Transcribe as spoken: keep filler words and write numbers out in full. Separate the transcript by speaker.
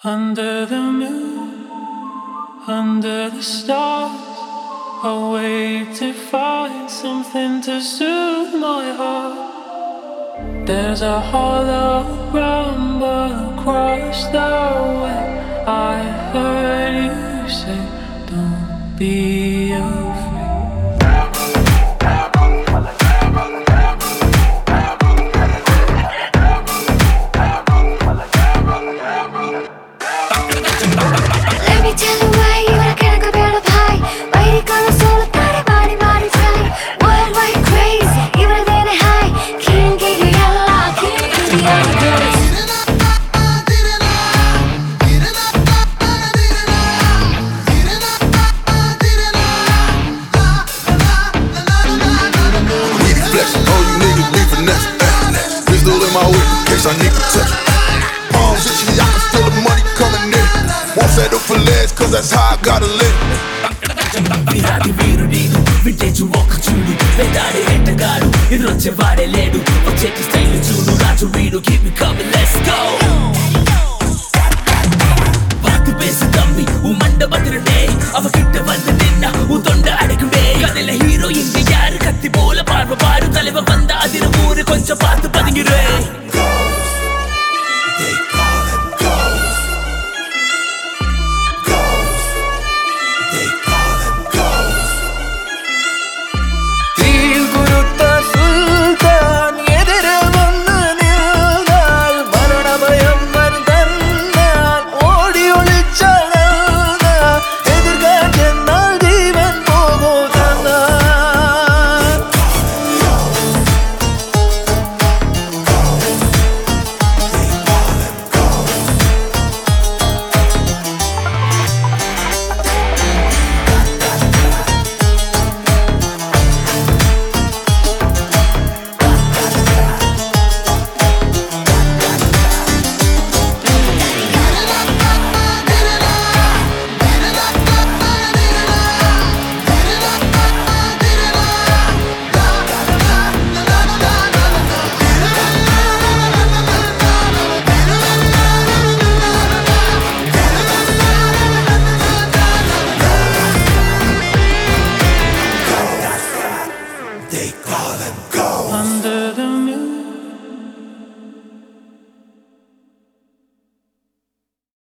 Speaker 1: Under the moon, under the stars, I wait to find something to soothe my heart. There's a hollow rumble across the way. I heard you say, don't be afraid.
Speaker 2: Let me tell you why you are gonna go better pie. Why you gonna solo body body body try? Worldwide crazy, even than a high. Can't get you yellow, can't get you yellow.
Speaker 3: My way, in case I need protection. Palms itchy, I can feel the money coming in. Won't settle for less, cause that's how I gotta live.
Speaker 4: విరాటి వీరు నేను vintage ఒక చూడు వేదాడి ఎట్టగాడు ఎదురొచ్చే వాడే లేడు వచ్చేటి style చూడు రాజు వీడు keep me calm